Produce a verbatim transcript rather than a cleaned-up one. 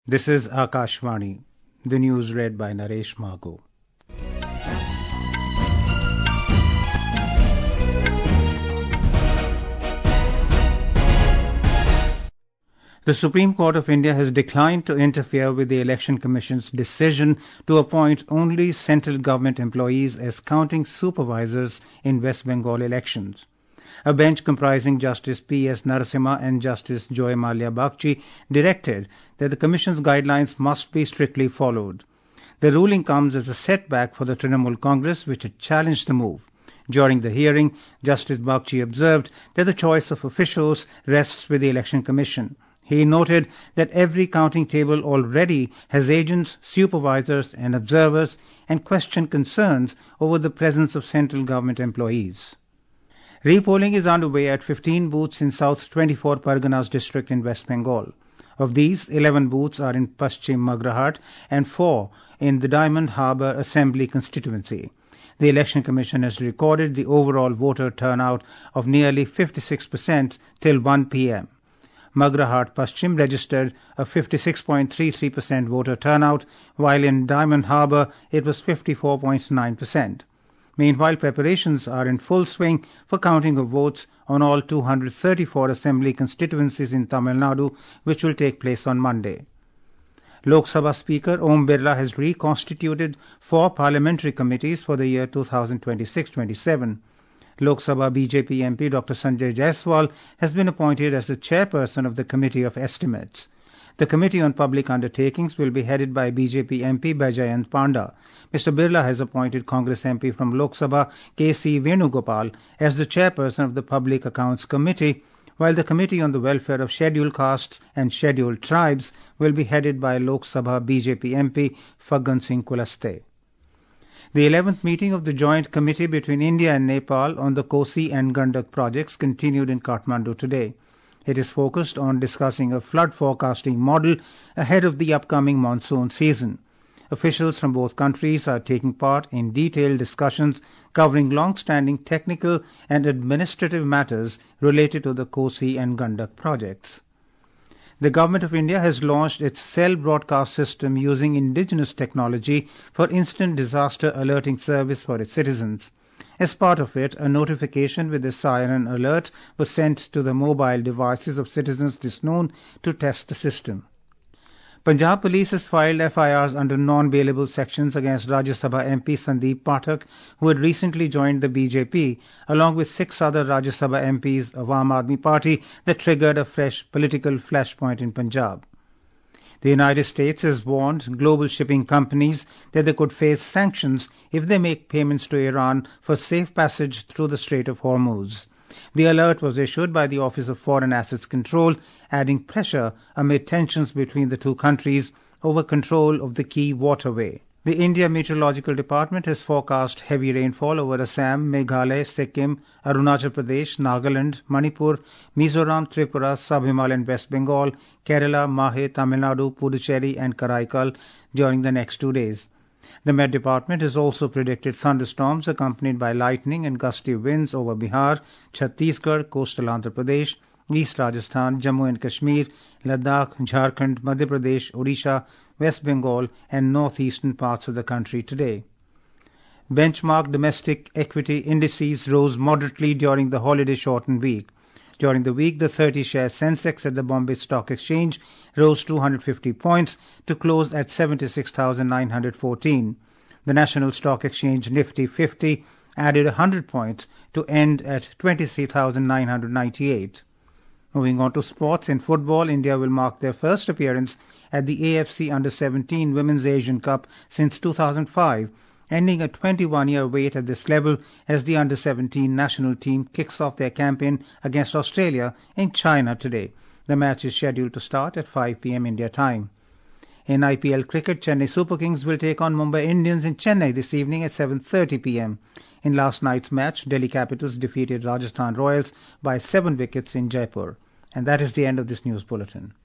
This is Akashvani. The news read by Naresh Margo. The Supreme Court of India has declined to interfere with the Election Commission's decision to appoint only central government employees as counting supervisors in West Bengal elections. A bench comprising Justice P S Narasimha and Justice Joy Malia Bagchi directed that the Commission's guidelines must be strictly followed. The ruling comes as a setback for the Trinamool Congress, which had challenged the move. During the hearing, Justice Bagchi observed that the choice of officials rests with the Election Commission. He noted that every counting table already has agents, supervisors and observers, and questioned concerns over the presence of central government employees. Repolling is underway at fifteen booths in South twenty-four Parganas district in West Bengal. Of these, eleven booths are in Paschim Magrahat and four in the Diamond Harbour Assembly constituency. The Election Commission has recorded the overall voter turnout of nearly fifty-six percent till one p.m. Magrahat Paschim registered a fifty-six point three three percent voter turnout, while in Diamond Harbour it was fifty-four point nine percent. Meanwhile, preparations are in full swing for counting of votes on all two hundred thirty-four assembly constituencies in Tamil Nadu, which will take place on Monday. Lok Sabha Speaker Om Birla has reconstituted four parliamentary committees for the year two thousand twenty-six twenty-seven. Lok Sabha B J P M P Doctor Sanjay Jaiswal has been appointed as the chairperson of the Committee of Estimates. The Committee on Public Undertakings will be headed by B J P M P Bajayant Panda. Mister Birla has appointed Congress M P from Lok Sabha K C Venugopal as the chairperson of the Public Accounts Committee, while the Committee on the Welfare of Scheduled Castes and Scheduled Tribes will be headed by Lok Sabha B J P M P Phaggan Singh Kulaste. The eleventh meeting of the Joint Committee between India and Nepal on the Kosi and Gandak projects continued in Kathmandu today. It is focused on discussing a flood forecasting model ahead of the upcoming monsoon season. Officials from both countries are taking part in detailed discussions covering long-standing technical and administrative matters related to the Kosi and Gandak projects. The Government of India has launched its cell broadcast system using indigenous technology for instant disaster alerting service for its citizens. As part of it, a notification with a siren alert was sent to the mobile devices of citizens disnown to test the system. Punjab Police has filed F I Rs under non-bailable sections against Rajya Sabha M P Sandeep Pathak, who had recently joined the B J P, along with six other Rajya Sabha M Ps of Aam Aadmi Party, that triggered a fresh political flashpoint in Punjab. The United States has warned global shipping companies that they could face sanctions if they make payments to Iran for safe passage through the Strait of Hormuz. The alert was issued by the Office of Foreign Assets Control, adding pressure amid tensions between the two countries over control of the key waterway. The India Meteorological Department has forecast heavy rainfall over Assam, Meghalaya, Sikkim, Arunachal Pradesh, Nagaland, Manipur, Mizoram, Tripura, Sub-Himalayan West Bengal, Kerala, Mahe, Tamil Nadu, Puducherry and Karaikal during the next two days. The Met Department has also predicted thunderstorms accompanied by lightning and gusty winds over Bihar, Chhattisgarh, coastal Andhra Pradesh, East Rajasthan, Jammu and Kashmir, Ladakh, Jharkhand, Madhya Pradesh, Odisha, West Bengal and northeastern parts of the country today. Benchmark domestic equity indices rose moderately during the holiday-shortened week. During the week, the thirty-share Sensex at the Bombay Stock Exchange rose two hundred fifty points to close at seventy-six thousand nine hundred fourteen. The National Stock Exchange Nifty fifty added one hundred points to end at twenty-three thousand nine hundred ninety-eight. Moving on to sports, in football, India will mark their first appearance at the A F C Under seventeen Women's Asian Cup since two thousand five, ending a twenty-one-year wait at this level as the Under seventeen national team kicks off their campaign against Australia in China today. The match is scheduled to start at five p.m. India time. In I P L cricket, Chennai Super Kings will take on Mumbai Indians in Chennai this evening at seven thirty p.m. In last night's match, Delhi Capitals defeated Rajasthan Royals by seven wickets in Jaipur. And that is the end of this news bulletin.